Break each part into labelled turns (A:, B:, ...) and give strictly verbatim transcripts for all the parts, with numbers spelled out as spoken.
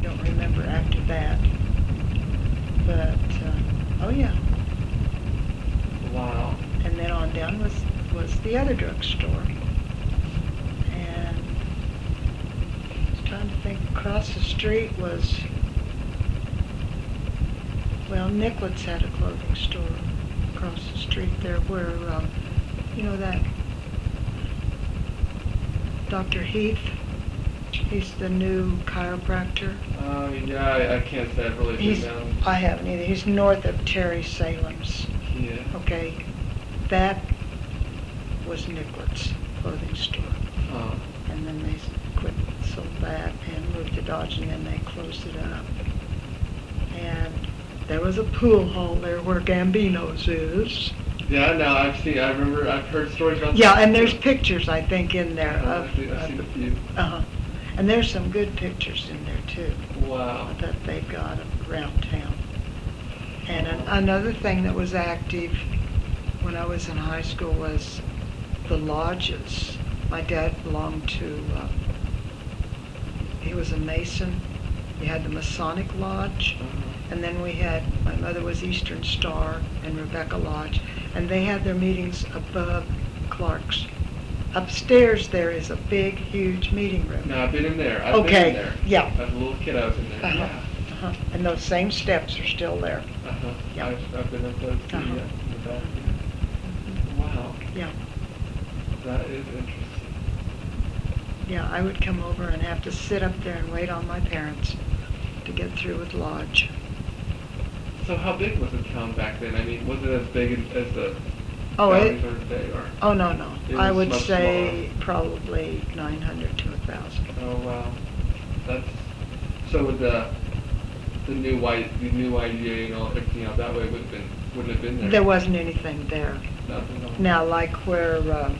A: don't remember after that. But, uh, oh yeah.
B: Wow.
A: And then on down was, was the other drugstore. And I was trying to think, across the street was, well, Nicholas had a clothing store across the street there where, um, you know that Doctor Heath, he's the new chiropractor.
B: Oh, yeah, I, I can't say I've really been
A: He's,
B: down.
A: I haven't either. He's north of Terry Salem's.
B: Yeah.
A: Okay, that was Nicholas clothing store.
B: Oh.
A: And then they quit, sold that and moved to Dodge, and then they closed it up. And there was a pool hall there where Gambino's is.
B: Yeah, no, I've seen, I remember, I've heard stories about
A: Yeah,
B: that.
A: and there's pictures, I think, in there
B: Oh,
A: of...
B: I've seen, I've seen a few.
A: Uh-huh. And there's some good pictures in there, too,
B: Wow.
A: that they've got around town. And an, another thing that was active when I was in high school was the lodges. My dad belonged to, uh, he was a Mason. You had the Masonic Lodge,
B: Uh-huh.
A: and then we had, my mother was Eastern Star and Rebecca Lodge, and they had their meetings above Clark's. Upstairs there is a big, huge meeting room.
B: No, I've been in there. I've
A: Okay,
B: been in there.
A: yeah.
B: As a little kid, I was in there.
A: Uh-huh.
B: Yeah.
A: Uh-huh. And those same steps are still there.
B: Uh-huh.
A: Yeah.
B: I've, I've been up those too,
A: Uh-huh.
B: yeah, in the back. Yeah. Wow.
A: Yeah.
B: That is interesting.
A: Yeah, I would come over and have to sit up there and wait on my parents to get through with Lodge.
B: So how big was the town back then? I mean, was it as big as the
A: Oh,
B: valleys
A: it,
B: are today, or?
A: oh no, no.
B: It
A: I
B: was
A: would
B: much
A: say probably nine hundred to a thousand.
B: Oh wow, that's so. With the the new white, the new I D A and all everything out that way would have been wouldn't have been there.
A: There wasn't anything there.
B: Nothing. No.
A: Now, like where um,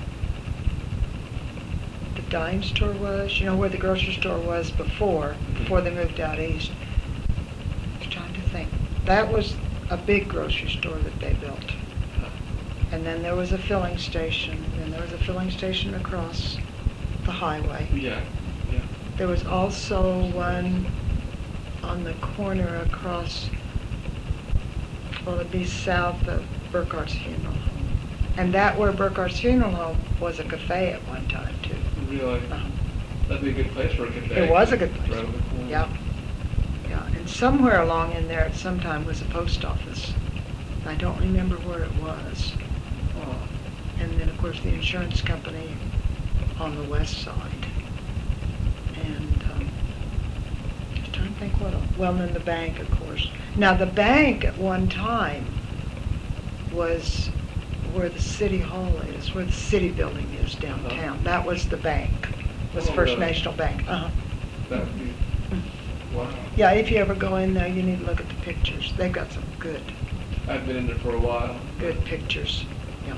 A: the dime store was, you know, where the grocery store was before, before they moved out east. I was trying to think. That was a big grocery store that they built. And then there was a filling station, and there was a filling station across the highway.
B: Yeah, yeah.
A: There was also one on the corner across, well, it'd be south of Burkhart's Funeral Home. And that where Burkhart's Funeral Home was a cafe at one time, too.
B: Really,
A: Uh-huh.
B: that'd be a good place for a cafe.
A: It was a good place.
B: Right over the corner.
A: Yeah. Yeah, and somewhere along in there at some time was a post office. I don't remember where it was.
B: Oh.
A: And then, of course, the insurance company on the west side. And um, just trying to think what else. Well, and then the bank, of course. Now, the bank at one time was where the city hall is, where the city building is downtown.
B: Uh-huh.
A: That was the bank. Was
B: Oh,
A: First
B: really?
A: National Bank. Uh-huh.
B: That'd be wow.
A: Yeah, if you ever go in there, you need to look at the pictures. They've got some good,
B: I've been in there for a while.
A: good pictures. Yeah.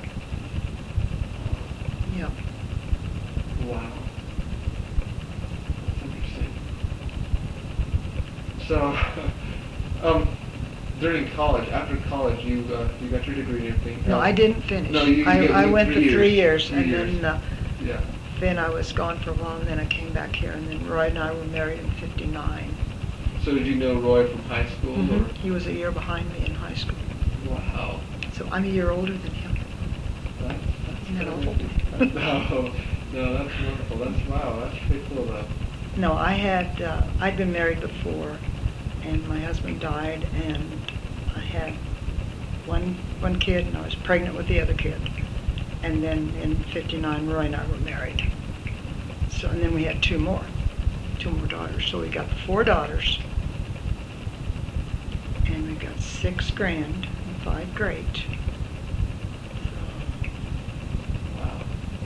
A: Yeah.
B: Wow. That's interesting. So, um, during college, after college, you uh, you got your degree and everything.
A: No, I didn't finish.
B: No, you- you
A: I,
B: get-
A: I
B: you-
A: went
B: three
A: for three
B: years.
A: years,
B: Three
A: and
B: years.
A: then uh,
B: Yeah.
A: then I was gone for a while, and then I came back here, and then Roy and I were married in fifty-nine.
B: So did you know Roy from high school,
A: Mhm.
B: or?
A: He was a year behind me in high school,
B: Wow.
A: so I'm a year older than him.
B: That, that's
A: Isn't that
B: kinda-
A: awful?
B: No, no, that's wonderful. That's wow. That's pretty cool, though.
A: No, I had uh, I'd been married before, and my husband died, and I had one one kid, and I was pregnant with the other kid. And then in fifty-nine, Roy and I were married. So, and then we had two more, two more daughters. So we got four daughters, and we got six grand and five great.
B: Wow.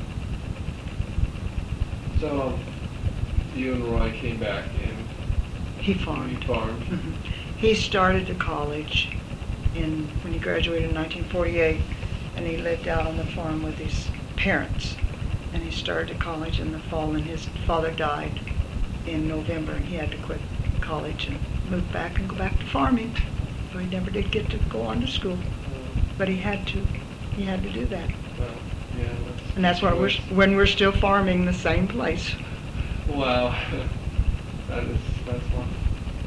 B: So, um, you and Roy came back and
A: He
B: you
A: farmed.
B: farmed.
A: Mhm. He started to college in when he graduated in nineteen forty-eight, and he lived out on the farm with his parents. And he started to college in the fall, and his father died in November, and he had to quit college and move back and go back to farming. So he never did get to go on to school, but he had to. He had to do that.
B: Well, yeah. That's
A: And that's why we're when we're still farming the same place.
B: Wow. That is that's wonderful.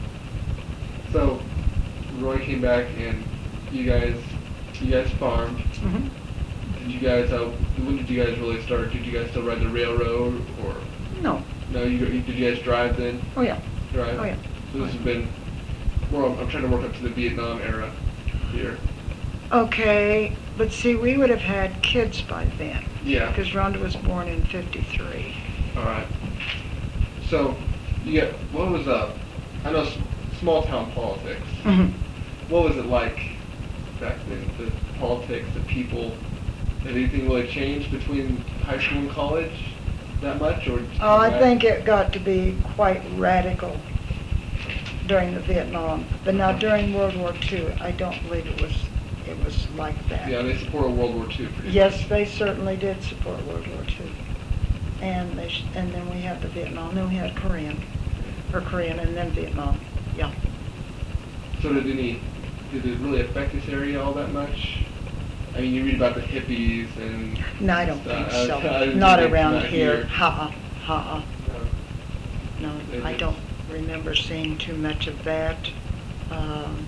B: So Roy came back and you guys, you guys farmed.
A: Mhm.
B: Did you guys? Uh, when did you guys really start? Did you guys still ride the railroad or?
A: No.
B: No, you did you guys drive then?
A: Oh yeah.
B: Drive.
A: Oh yeah.
B: So this has been. Well, I'm, I'm trying to work up to the Vietnam era here.
A: Okay, but see, we would have had kids by then.
B: Yeah.
A: Because Rhonda was born in fifty-three.
B: All right. So you get what was uh? I know s- small town politics.
A: Mhm.
B: What was it like back then? The politics, the people. Did anything really change between high school and college that much, or?
A: Oh, I think it got to be quite radical during the Vietnam. But now during World War Two, I don't believe it was it was like that.
B: Yeah, they supported World War Two. Pretty
A: Yes,
B: much.
A: they certainly did support World War Two. And they sh- and then we had the Vietnam, then we had Korean, or Korean, and then Vietnam. Yeah.
B: So did any? Did it really affect this area all that much? I mean, you read about the hippies and.
A: No, I don't
B: stuff.
A: think so.
B: I- I didn't
A: Not
B: think
A: around
B: not
A: here. Ha-uh, ha-uh.
B: No.
A: No,
B: They
A: I
B: did.
A: don't remember seeing too much of that. Um,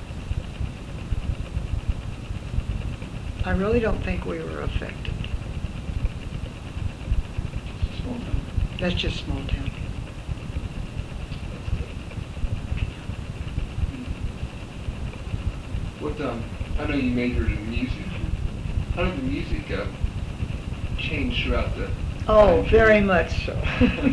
A: I really don't think we were affected.
B: Small town.
A: That's just small town.
B: What um? I know you majored in music. How did the music uh, change throughout the?
A: Oh,
B: time
A: very
B: period?
A: much so.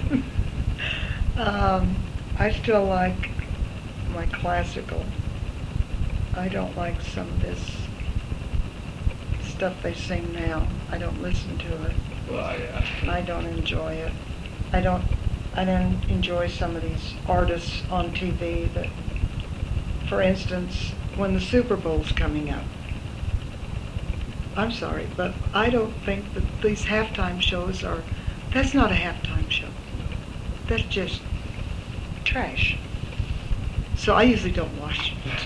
A: um, I still like my classical. I don't like some of this stuff they sing now. I don't listen to it.
B: Well, yeah.
A: I don't enjoy it. I don't. I don't enjoy some of these artists on T V that, for instance, when the Super Bowl's coming up. I'm sorry, but I don't think that these halftime shows are. That's not a halftime show. That's just trash. So I usually don't watch it.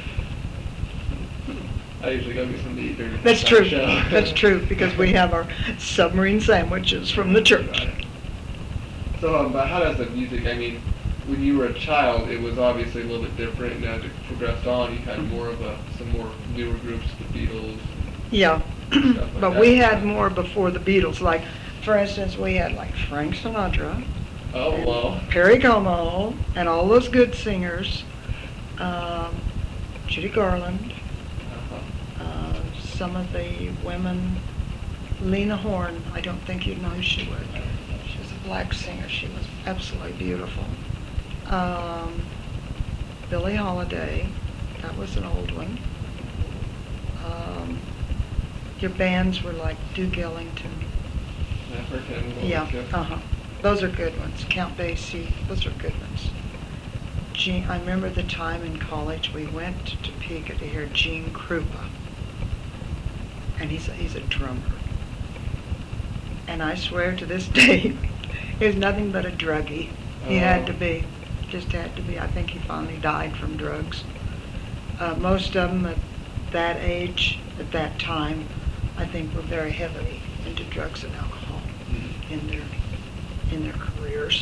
B: I usually go get something to eat during the
A: That's
B: halftime
A: true.
B: show.
A: That's true because we have our submarine sandwiches from the church.
B: Right. So, um, but how does the music? I mean, when you were a child, it was obviously a little bit different, and as it progressed on, you had more of a some more newer groups, the Beatles.
A: Yeah,
B: Stuff like
A: but
B: that.
A: we had more before the Beatles. Like, for instance, we had like Frank Sinatra,
B: Oh
A: and
B: well.
A: Perry Como, and all those good singers. Um, Judy Garland,
B: Uh-huh.
A: uh, some of the women. Lena Horne, I don't think you'd know who she was. She was a black singer. She was absolutely beautiful. Um, Billie Holiday, that was an old one. Um, your bands were like Duke Ellington.
B: African.
A: Yeah,
B: Worship.
A: uh-huh. Those are good ones. Count Basie, those are good ones. Gene, I remember the time in college we went to Topeka to hear Gene Krupa. And he's a, he's a drummer. And I swear to this day, he was nothing but a druggie. He had to
B: Oh.
A: be, just had to be. I think he finally died from drugs. Uh, most of them at that age, at that time, I think were very heavily into drugs and alcohol
B: Mhm.
A: in their in their careers.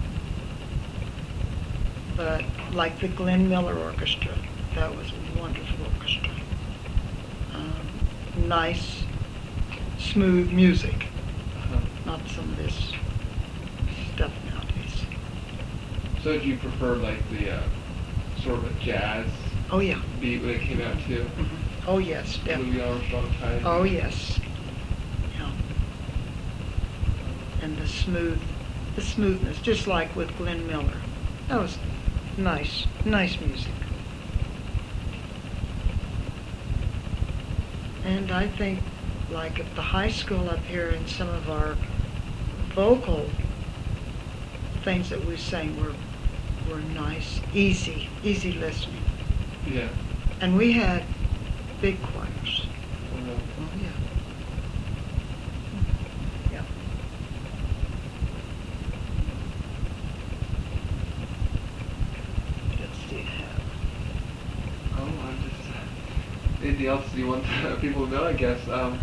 A: But like the Glenn Miller Orchestra, that was a wonderful orchestra. Um, nice, smooth music,
B: Uh-huh.
A: not some of this stuff nowadays.
B: So do you prefer like the uh, sort of a jazz
A: Oh yeah.
B: beat when it came out too?
A: Mhm. Oh yes, definitely.
B: Louis Armstrong type?
A: Oh yes. Yeah. And the smooth, the smoothness, just like with Glenn Miller. That was nice, nice music. And I think, like at the high school up here, and some of our vocal things that we sang were were nice, easy, easy listening.
B: Yeah.
A: And we had big choirs.
B: Uh,
A: Oh yeah. Yeah. What else do you have?
B: oh, I'm just. Uh, anything else you want people to know? I guess. Um,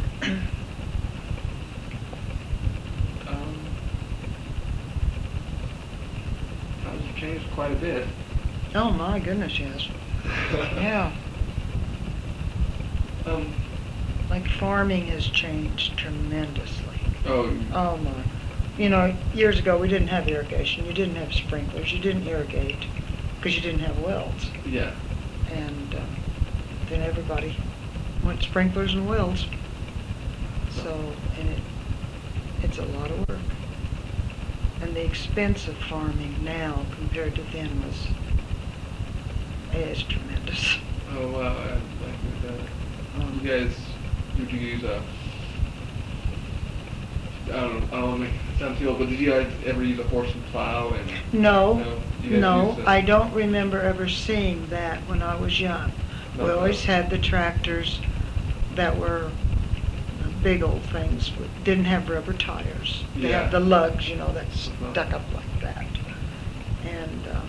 B: um, times have changed quite a bit.
A: Oh my goodness, yes. Yeah.
B: Um.
A: Like farming has changed tremendously.
B: Oh.
A: Oh my. You know, years ago we didn't have irrigation. You didn't have sprinklers. You didn't irrigate because you didn't have wells.
B: Yeah.
A: And uh, then everybody went sprinklers and wells. So, and it it's a lot of work. And the expense of farming now compared to then was is tremendous.
B: Oh wow. I like that.
A: Um,
B: You guys, would you use a? I don't know. I don't want to make it sound too old, but did you guys ever use a horse and plow? And
A: No,
B: no, you guys
A: no,
B: used a-
A: I don't remember ever seeing that when I was young. We
B: Okay.
A: always had the tractors that were big old things, with- didn't have rubber tires. They
B: Yeah.
A: had the lugs, you know, that
B: Uh-huh.
A: stuck up like that. And, uh,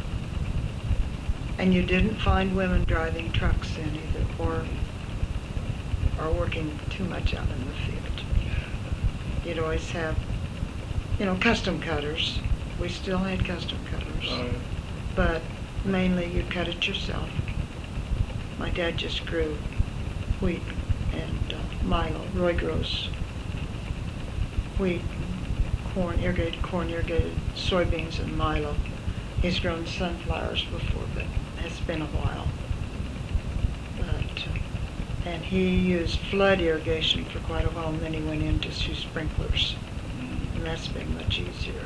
A: and you didn't find women driving trucks then either, or, or working too much out in the field. You'd always have, you know, custom cutters. We still had custom cutters.
B: Oh, yeah.
A: But mainly you cut it yourself. My dad just grew wheat and uh, milo. Roy grows wheat, corn, irrigated corn, irrigated soybeans, and milo. He's grown sunflowers before, but it's been a while. But uh, and he used flood irrigation for quite a while, and then he went into sprinklers, and that's been much easier.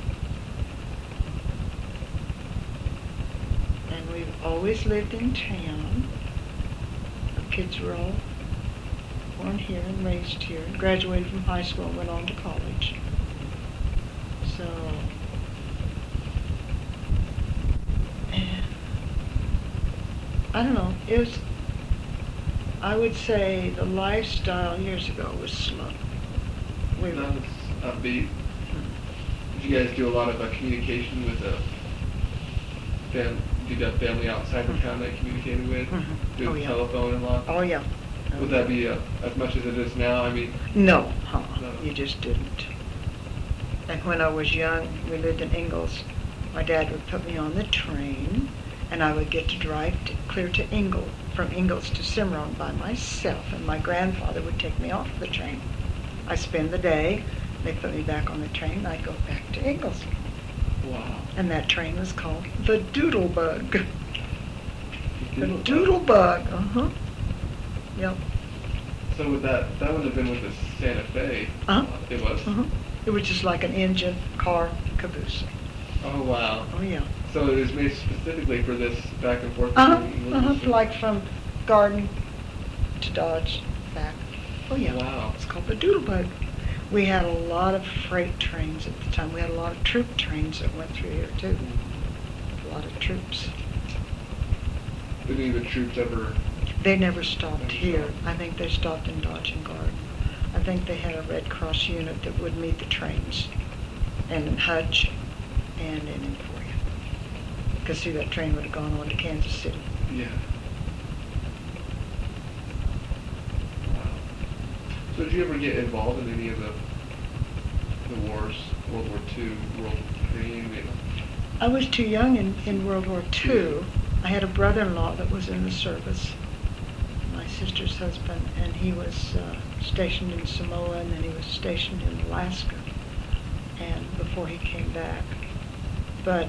A: And we've always lived in town. Our kids were all born here and raised here, and graduated from high school and went on to college. So, and I don't know, it was, I would say the lifestyle years ago was slow. We were,
B: That was upbeat. Did you guys do a lot of uh, communication with the fam? Did you have family outside the town that you communicated with?
A: Mhm.
B: Through
A: Oh,
B: the
A: yeah.
B: telephone and lot?
A: oh yeah.
B: Would that be uh, as much as it is now? I mean,
A: No, huh,
B: No.
A: you just didn't. And when I was young, we lived in Ingalls. My dad would put me on the train, and I would get to drive to, clear to Ingalls, from Ingalls to Cimarron by myself, and my grandfather would take me off the train. I spend the day, they put me back on the train, and I'd go back to Ingalls.
B: wow.
A: And that train was called the Doodlebug. The Doodlebug, uh-huh. Yep.
B: So with that, that would have been with the Santa Fe.
A: Uh-huh.
B: It was.
A: Uh-huh. It was just like an engine, car, caboose.
B: Oh wow.
A: Oh, yeah.
B: So it was made specifically for this back and forth.
A: Uh-huh,
B: between England
A: uh-huh,
B: and Santa-
A: like from Garden to Dodge, back. Oh, yeah.
B: Wow.
A: It's called the Doodlebug. We had a lot of freight trains at the time. We had a lot of troop trains that went through here, too. A lot of troops.
B: Did any of the troops ever?
A: They never stopped
B: Never
A: here.
B: stopped.
A: I think they stopped in Dodge and Garden. I think they had a Red Cross unit that would meet the trains, and in Hutch and in Emporia. Because see, that train would have gone on to Kansas City.
B: Yeah. Wow. So did you ever get involved in any of the the wars? World War Two, World War Three, maybe?
A: I was too young in, in World War Two. I had a brother-in-law that was in the service, my sister's husband, and he was uh, stationed in Samoa, and then he was stationed in Alaska, and before he came back. But,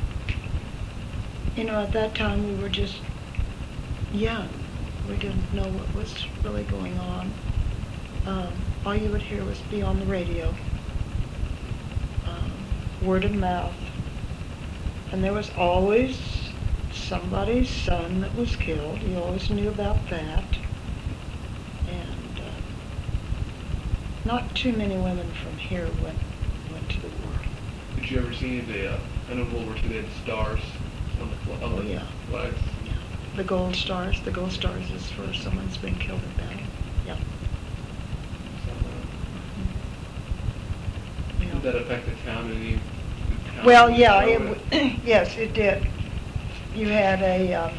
A: you know, at that time we were just young. We didn't know what was really going on. Um, all you would hear was be on the radio, um, word of mouth. And there was always somebody's son that was killed. You always knew about that. And uh, not too many women from here went went to the war.
B: Did you ever see the? Uh, I know World War Two they had stars on the fl- on
A: Oh,
B: the
A: yeah.
B: flags.
A: Yeah. The gold stars. The gold stars is for someone's been killed in battle. Yeah.
B: So, uh,
A: Yeah.
B: Did that affect the town? Any? the town
A: Well, yeah,
B: show
A: it, w- yes, it did. You had a um,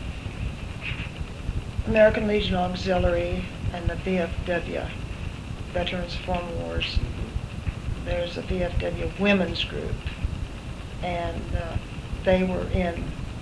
A: American Legion Auxiliary and the V F W, Veterans Foreign Wars.
B: Mhm.
A: There's a V F W women's group, and uh, they were in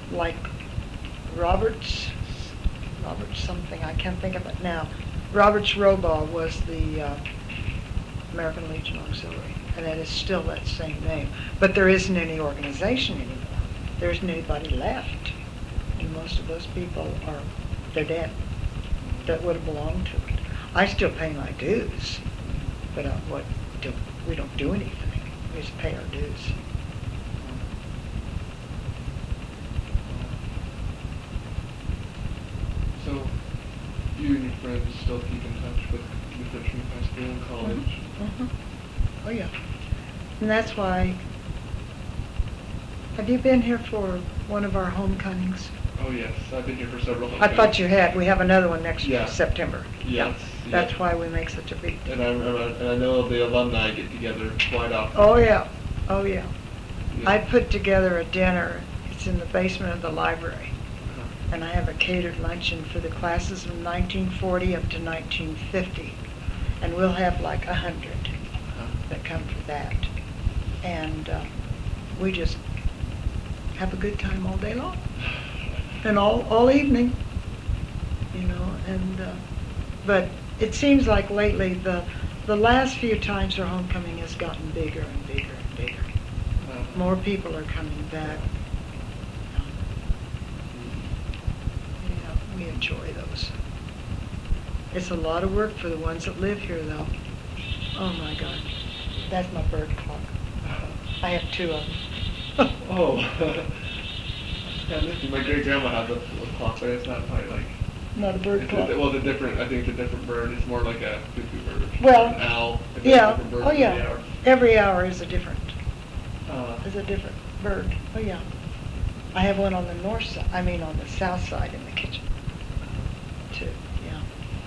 A: like Roberts, Roberts something, I can't think of it now. Roberts Robaugh was the uh, American Legion Auxiliary, and it is still that same name. But there isn't any organization anymore. There isn't anybody left. And most of those people are, they're dead, that would have belonged to it. I still pay my dues, but uh, what, do, we don't do anything. We just pay our dues.
B: So, you and your friends still keep in touch with your friends from high school and college?
A: Mm-hmm. Oh, yeah. And that's why, have you been here for one of our homecomings?
B: Oh, yes. I've been here for several
A: I
B: homecomings.
A: thought you had. We have another one next
B: Yeah.
A: September.
B: Yes.
A: Yeah. That's
B: yeah.
A: why we make such a big deal.
B: And I remember, and I know the alumni get together quite often.
A: Oh, yeah. Oh, yeah.
B: Yeah.
A: I put together a dinner. It's in the basement of the library.
B: Uh-huh.
A: And I have a catered luncheon for the classes of nineteen forty up to nineteen fifty. And we'll have like a hundred
B: Uh-huh.
A: that come for that. And uh, we just have a good time all day long. And all, all evening, you know, and, uh, but it seems like lately the, the last few times our homecoming has gotten bigger and bigger and bigger.
B: Uh-huh.
A: More people are coming back. Yeah, we enjoy those. It's a lot of work for the ones that live here, though. Oh, my God. That's my bird clock. I have two of them.
B: Oh. Yeah, this is- my great grandma has a, a clock, but it's not quite like.
A: Not a bird
B: It's
A: clock.
B: a, well, the different. I think it's a different bird. It's more like a cuckoo bird.
A: Well,
B: an owl. It's a
A: Yeah,
B: different bird
A: oh,
B: for the
A: yeah.
B: hour.
A: Every hour is a different,
B: Uh,
A: is a different bird. Oh, yeah. I have one on the north side, I mean on the south side in the kitchen, too, yeah.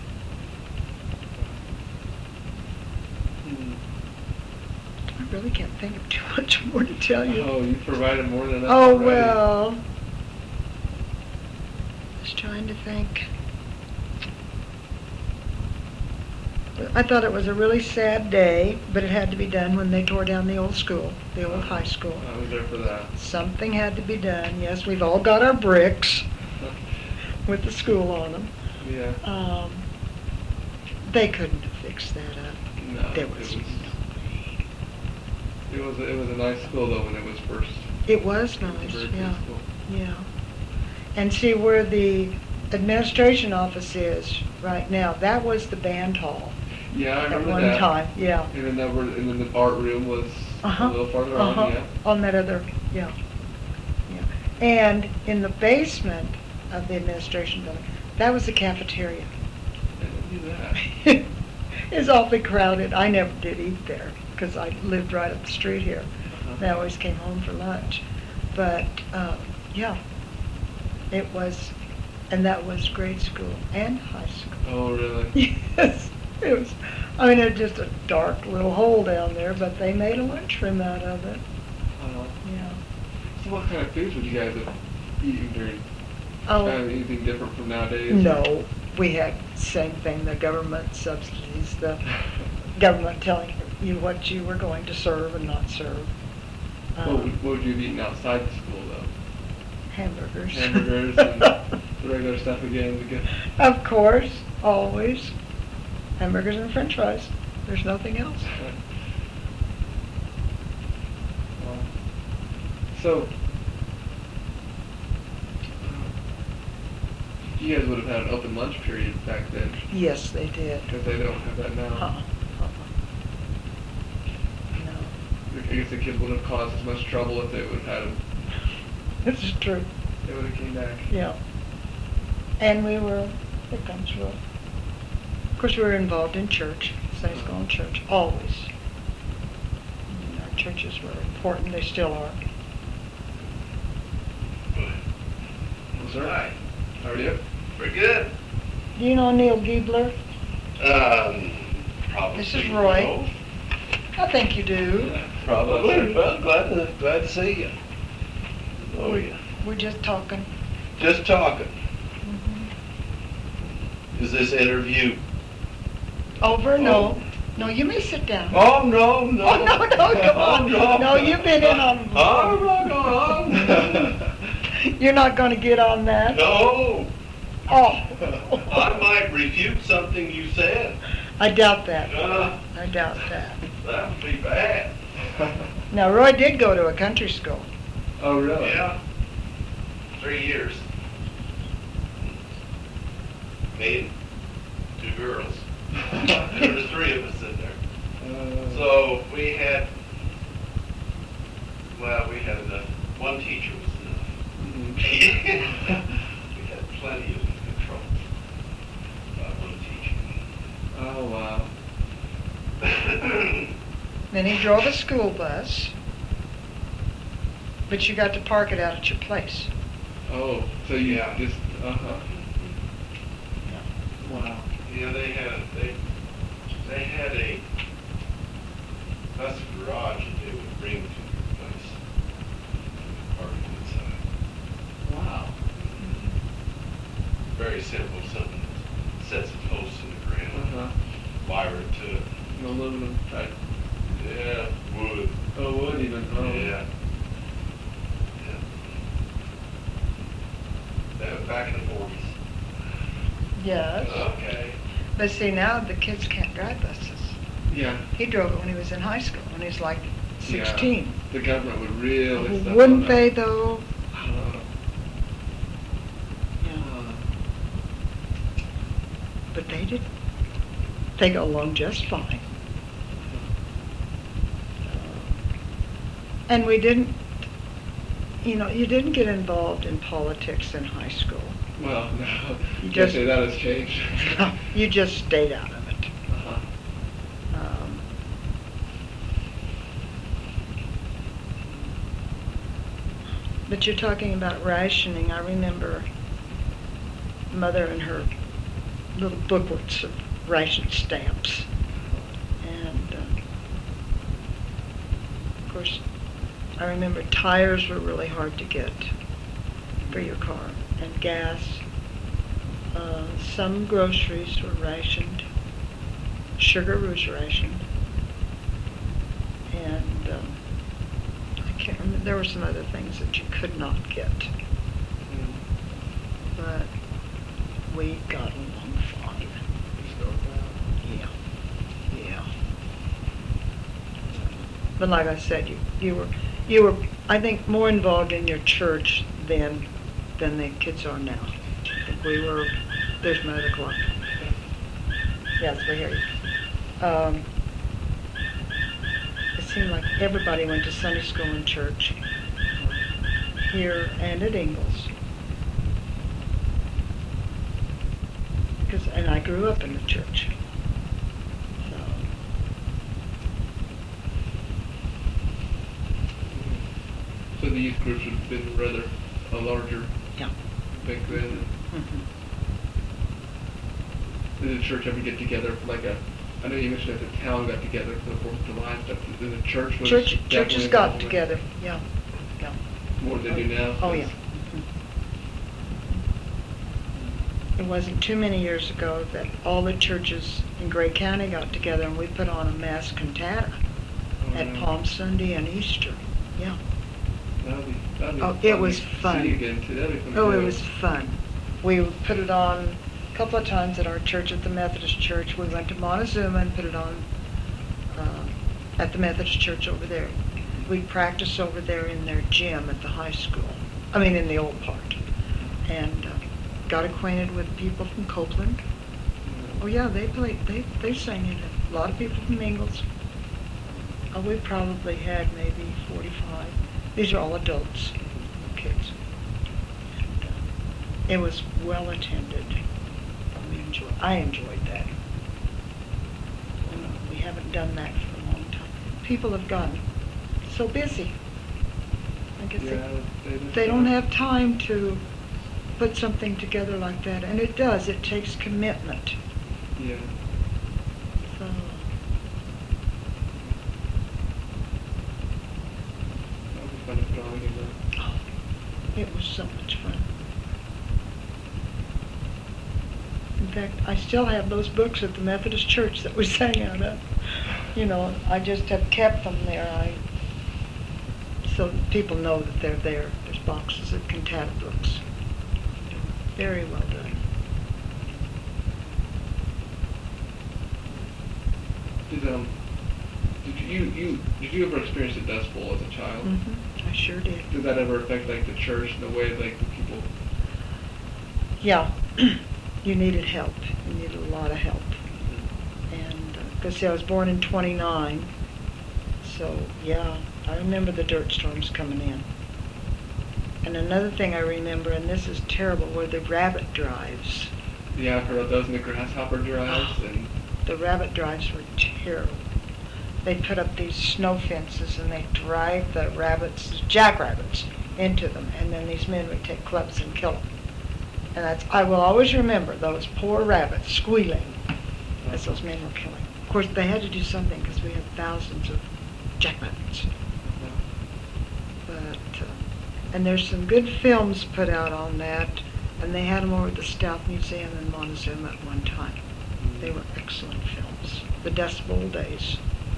B: hmm.
A: I really can't think of too much more to tell you.
B: Oh, you provided more than enough.
A: Oh,
B: already.
A: well. Just trying to think. I thought it was a really sad day, but it had to be done when they tore down the old school, the old high school.
B: I was there for that.
A: Something had to be done. Yes, we've all got our bricks with the school on them.
B: Yeah.
A: Um, they couldn't have fixed that up.
B: No.
A: There
B: it
A: was
B: was.
A: no way.
B: It was. It was a nice school though when it was first.
A: It was
B: It was a
A: nice,
B: very good
A: yeah,
B: school.
A: yeah. And see where the administration office is right now, that was the band hall
B: Yeah, I
A: at
B: remember
A: one
B: that.
A: time, yeah.
B: And then that were, and then the art room was
A: Uh-huh.
B: a little farther
A: uh-huh.
B: on. Yeah.
A: On that other, yeah, yeah. And in the basement of the administration building, that was the cafeteria.
B: I didn't do that.
A: It's awfully crowded. I never did eat there because I lived right up the street here.
B: Uh-huh.
A: And I always came home for lunch. But, um, yeah, it was, and that was grade school and high school.
B: Oh, really?
A: Yes, it was, I mean, it's just a dark little hole down there, but they made a lunchroom out of it.
B: Uh,
A: Yeah.
B: so what kind of foods would you guys have eaten during?
A: Oh,
B: Kind of anything different from nowadays?
A: no, we had same thing, the government subsidies, the government telling you what you were going to serve and not serve.
B: What
A: Um,
B: would, what would you have eaten outside the school though?
A: Hamburgers.
B: Hamburgers and the regular stuff again. To get.
A: Of course, always. Hamburgers and french fries. There's nothing else.
B: Well, so, you guys would have had an open lunch period back then,
A: Yes, they did.
B: because they don't have that now.
A: Uh-uh. Uh-uh. No.
B: I guess the kids would have caused as much trouble if they would have had them.
A: This is true.
B: They would have came back.
A: Yeah. And we were, it comes from, of course, we were involved in church, Sunday school and church, always. And our churches were important, they still are.
B: Well, sir.
C: Hi.
B: How are you?
C: Pretty good.
A: Do you know Neil Giebler?
C: Um, probably.
A: This is Roy.
C: no.
A: I think you do.
C: Probably. Well, glad to, glad to see you. Oh,
A: We-
C: yeah.
A: We're just talking.
C: Just talking.
A: Mhm.
C: Is this interview?
A: Over? No.
C: Oh.
A: No, you may sit down.
C: Oh, no, no.
A: Oh, no, no, come on.
C: Oh,
A: No, you've been in on them before.
C: Oh, no, no, no.
A: You're not gonna get on that?
C: No,
A: Oh.
C: I might refute something you said.
A: I doubt that.
C: Uh,
A: I doubt that.
C: that would be bad.
A: Now, Roy did go to a country school.
B: Oh, really?
C: Yeah. Three years. Me and two girls. There was three of us in there.
B: Uh,
C: So we had, well, we had enough. One teacher was enough.
B: mhm.
C: We had plenty of control by one teacher.
B: Oh, wow.
A: Then he drove a school bus, but you got to park it out at your place.
B: Oh, so you
C: Yeah.
B: just, uh-huh. Wow.
C: Yeah, they had, they, they had a bus garage that they would bring to your place. Park inside.
B: Wow.
C: Very simple, something that sets a post in the ground,
B: Uh-huh.
C: wire it to it.
B: An aluminum type.
C: Yeah, wood.
B: Oh, wood even. Oh.
C: Yeah. Yeah. That was back in the forties.
A: Yes.
C: Okay.
A: But see, now the kids can't drive buses.
B: Yeah.
A: He drove it when he was in high school, when he was like
B: Yeah.
A: sixteen.
B: The government would really step
A: Wouldn't
B: on
A: they,
B: that.
A: though?
B: Uh,
A: Yeah.
B: uh,
A: But they did. They go along just fine. And we didn't, you know, you didn't get involved in politics in high school.
B: well, no.
A: You
B: Can't
A: just-
B: say that has changed.
A: You just stayed out of it.
B: Uh-huh.
A: Um, But you're talking about rationing. I remember Mother and her little booklets of ration stamps. And, uh, of course, I remember tires were really hard to get for your car, and gas. Uh, some groceries were rationed. Sugar was rationed. And um, I can't remember, there were some other things that you could not get.
B: Mm.
A: But we got along fine. Yeah, yeah. But like I said, you, you were, you were, I think, more involved in your church then than the kids are now. I think we were, there's my other clock. Yes, we hear you. Um, it seemed like everybody went to Sunday school and church here and at Ingalls. Because, and I grew up in the church. So,
B: So the youth groups would have been rather a larger
A: yeah.
B: back then.
A: Mhm.
B: Did the church ever get together for like a, I know you mentioned that the town got together for the Fourth of July and stuff, did the church was
A: Church,
B: definitely
A: churches got
B: involved in it?
A: together, yeah, yeah.
B: More than they do now?
A: Oh, yeah. It wasn't too many years ago that all the churches in Gray County got together and we put on a mass cantata
B: Oh,
A: at
B: yeah.
A: Palm Sunday and Easter, yeah.
B: That'd be, that'd be
A: Oh,
B: fun
A: it
B: to
A: was
B: see
A: fun.
B: again too. That'd be fun
A: Oh, it
B: too.
A: was fun. We put it on a couple of times at our church, at the Methodist church. We went to Montezuma and put it on uh, at the Methodist church over there. We practiced over there in their gym at the high school. I mean, in the old part. And uh, got acquainted with people from Copeland. Oh yeah, they played, they, they sang in it. A lot of people from Ingalls. Oh, we probably had maybe forty-five. These are all adults, no kids. And, uh, it was well attended. We enjoy, I enjoyed that. You know, we haven't done that for a long time. People have gotten so busy. I guess
B: Yeah,
A: they,
B: they just
A: they don't
B: don't-
A: have time to put something together like that, and it does, it takes commitment.
B: Yeah.
A: So,
B: That'd be fun to put on again though.
A: oh, it was so much fun. In fact, I still have those books at the Methodist church that we sang out of. You know, I just have kept them there. I so that people know that they're there. There's boxes of cantata books. Very well done.
B: Did um, did you you did you ever experience a Dust Bowl as a child?
A: Mm-hmm. I sure did.
B: Did that ever affect like the church in the way like the people?
A: Yeah, you needed help. You needed a lot of help. And because see, I was born in twenty-nine, so yeah, I remember the dirt storms coming in. And another thing I remember, and this is terrible, were the rabbit drives.
B: Yeah, I've heard of those in the grasshopper drives
A: Oh.
B: and.
A: The rabbit drives were terrible. They put up these snow fences and they drive the rabbits, jackrabbits, into them, and then these men would take clubs and kill them. And that's, I will always remember those poor rabbits squealing as those men were killing. Of course, they had to do something because we had thousands of jackrabbits. But, uh, and there's some good films put out on that, and they had them over at the Stout Museum in Montezuma at one time. They were excellent films. The Dust Bowl days.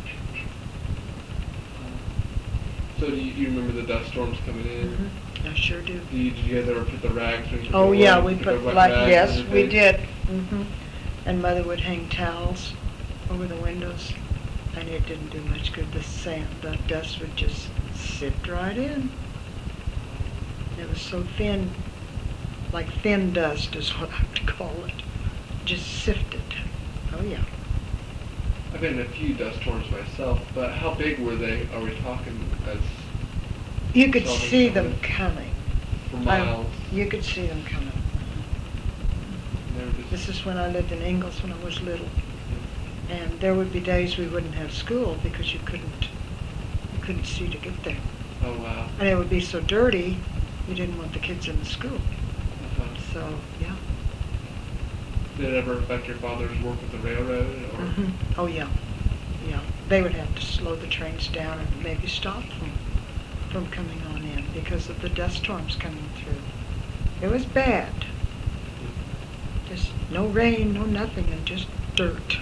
B: So do you, you remember the dust storms coming in?
A: Mm-hmm. I sure do.
B: Do you, did you guys ever put the rags? When you
A: Oh
B: put
A: yeah,
B: the-
A: we
B: the
A: put
B: wet
A: like
B: rags
A: yes,
B: in the
A: we
B: face?
A: did. hmm And Mother would hang towels over the windows, and it didn't do much good. The sand, the dust would just sift right in. It was so thin, like thin dust is what I would call it. Just sifted. Oh yeah.
B: I've been in a few dust storms myself, but how big were they? Are we talking as
A: You could
B: Solving
A: see
B: something.
A: them coming.
B: for
A: I-
B: miles?
A: You could see them coming.
B: They were just-
A: This is when I lived in Ingalls when I was little. And there would be days we wouldn't have school because you couldn't, you couldn't see to get there.
B: Oh wow.
A: And it would be so dirty, you didn't want the kids in the school.
B: Uh-huh.
A: So, yeah.
B: Did it ever affect your father's work with the railroad? Or
A: Mhm. Oh, yeah. Yeah. They would have to slow the trains down and maybe stop them from coming on in because of the dust storms coming through. It was bad. Just no rain, no nothing, and just dirt.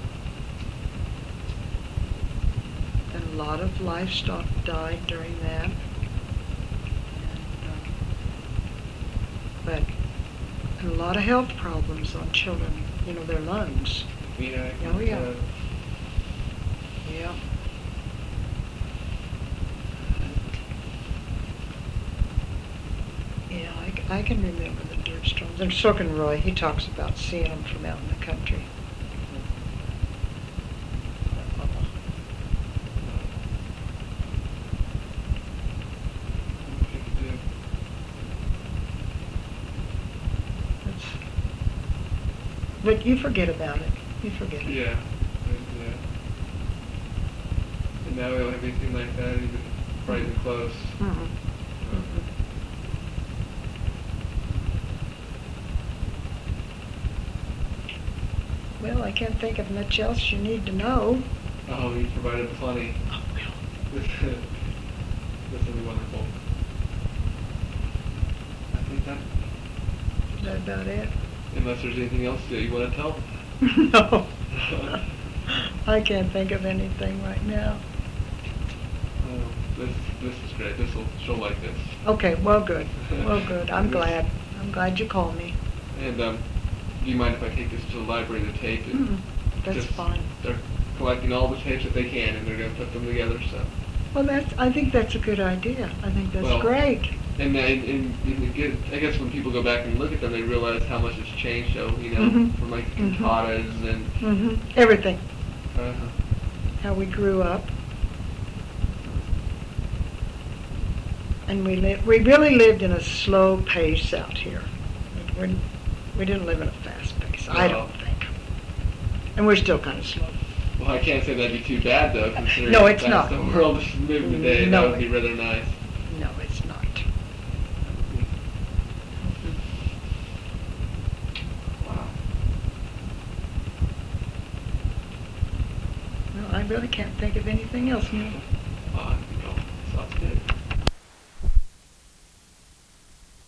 A: And a lot of livestock died during that. And, uh, but and a lot of health problems on children, you know, their lungs.
B: yeah. I
A: Oh,
B: can,
A: yeah.
B: uh,
A: Yeah. Yeah, I, c- I can remember the dirt storms. And so can Roy. He talks about seeing them from out in the country.
B: what you could do.
A: It's, but you forget about it. You forget it.
B: Yeah. And, yeah. And now we don't have anything like that, even right even close.
A: Mm-mm. Well, I can't think of much else you need to know.
B: Oh, you provided plenty.
A: Oh, well.
B: This, this will be wonderful. I think that,
A: Is that about it?
B: unless there's anything else that you want to tell.
A: No. I can't think of anything right now.
B: Oh, this this is great. This will she'll like this.
A: Okay, well, good. Well, good. I'm glad. I'm glad you called me.
B: And um, do you mind if I take this to the library to tape it?
A: Mm, that's
B: Just-
A: fine.
B: They're collecting all the tapes that they can, and they're going to put them together. So,
A: Well, that's. I think that's a good idea. I think that's
B: Well,
A: great.
B: and and, and, and it get, I guess when people go back and look at them, they realize how much has changed. So you know,
A: Mhm.
B: from like the
A: Mhm.
B: cantatas and
A: hmm Everything.
B: uh,
A: How we grew up. And we lived. We really lived in a slow pace out here. We, we didn't live in a fast pace. I
B: No.
A: don't think. And we're still kind of slow.
B: well, I can't say that'd be too bad though, considering
A: No, it's
B: that's
A: not.
B: the world is moving today.
A: No,
B: that would be
A: it-
B: rather nice.
A: No, it's not.
B: Wow.
A: No, I really can't think of anything else, Neil.
B: Uh, you know, sounds good.